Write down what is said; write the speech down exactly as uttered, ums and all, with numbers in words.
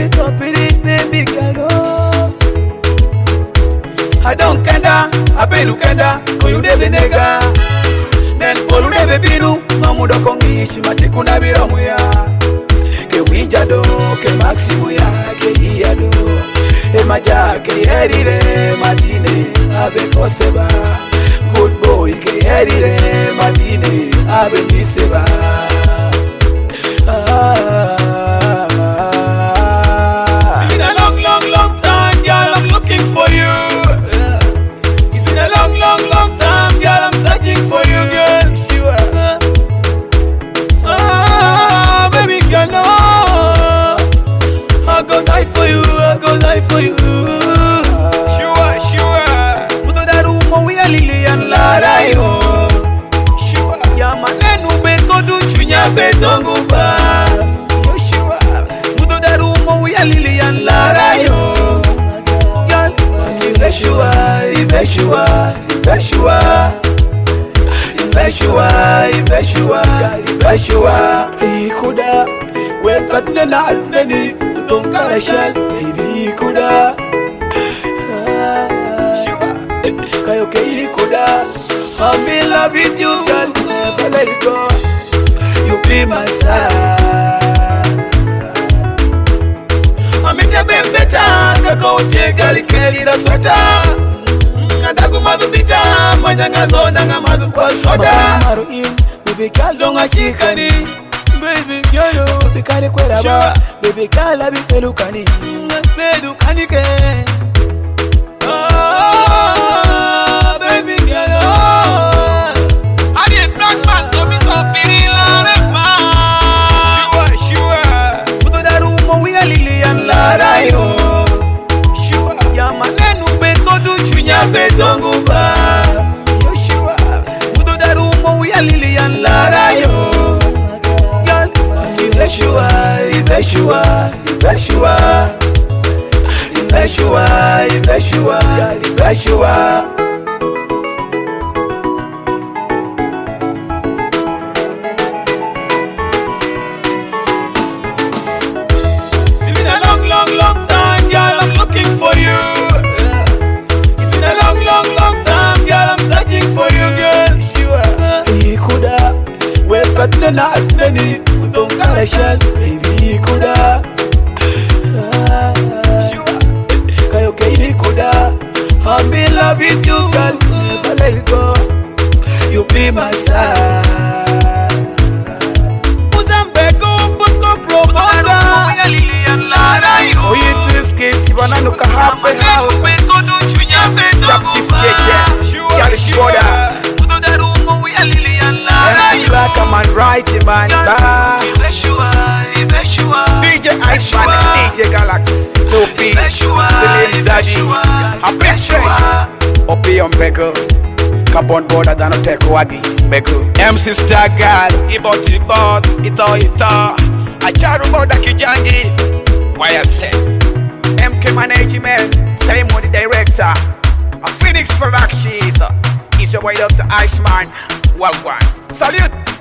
me top it, baby girl. Oh. I don't kenda, I pay you kenda, ko you debe nega. Men polu debe binu, mamudo kongi shimatiku na biramu ya. Ke winja do, ke maximu ya, ke iya do. E maja, ke yerire, matine, abe koseba. Good boy, ke yerire, matine, abe miseba. Ah. It's been a long, long, long time, girl, I'm looking for you. It's been a long, long, long time, girl, I'm searching for you, girl. Sure. Ah, baby girl, no. I go die for you, I go die for you. Sure, sure. Muto da rumo we a Lilian Lara yo. Sure. Ya manenu be kodu chunya be dongu ba. Yo sure. Muto da rumo we a Lilian Lara yo. Girl, Ibeshua, Ibeshua, Ibeshua. Ibeshua, Ibeshua, Ibeshua. Ikuda, we katne na adneni, uton kalashal, baby ikuda. Shua, kayo ke ikuda. I'm in love with you, girl, never let it go. You be my side. I'm in the bed better, kako uche gali keli na swata. Nadaku madhubita, manyanga zona nga madhu kwa soda. Maru in, baby girl donga chikani. Baby girl, baby kale kwera ba. Baby girl abi pelukani. Pelukani ke. Oh, baby girl, oh. I did black man to me to feel like man. Sure, sure. Muto da rumo we a Lilian Lara yo. Sure. Ya manenu be kodu chunya be dongu ba. Yo sure. Muto da rumo we a Lilian Lara yo. Girl, Ibeshua, Ibeshua, Ibeshua. Ibeshua, Ibeshua, Ibeshua. It's been a long, long, long time, girl, I'm looking for you. It's been a long, long, long time, girl, I'm searching for you, girl. Sure. Ikuda, we katne na adneni, uton kalashal, baby ikuda. Kayo ke ikuda. I'm in love with you, girl, never let it go. You be my side. Uzambego, Bosco promoter. Oh, you twist kid, Tibana no kahape house. Chaptis J J, Charles Boda. M C Black, I'm on right, man. D J Iceman, D J Galaxy, Topi, Celine Daddy, a big fresh. Opi on Beko, Carbon Border than a tech wadi, Beko. M C Star Girl, Ibot Ibot, Ito Ito, Acharu Boda Kijangi, why I say M K Management, same with the director. A Phoenix Productions, it's your way up to Iceman. Well, one. Salute!